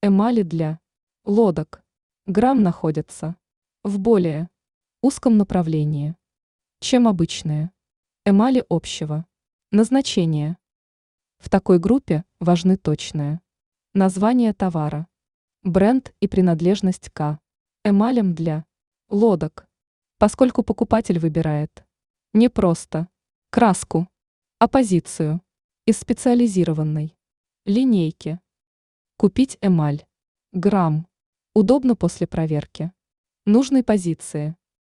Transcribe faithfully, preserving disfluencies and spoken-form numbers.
Эмали для лодок. Грамм находятся в более узком направлении, чем обычные эмали общего назначения. В такой группе важны точное название товара, бренд и принадлежность к эмалям для лодок, поскольку покупатель выбирает не просто краску, а позицию из специализированной линейки. Купить эмаль. Грамм. Удобно после проверки нужной позиции.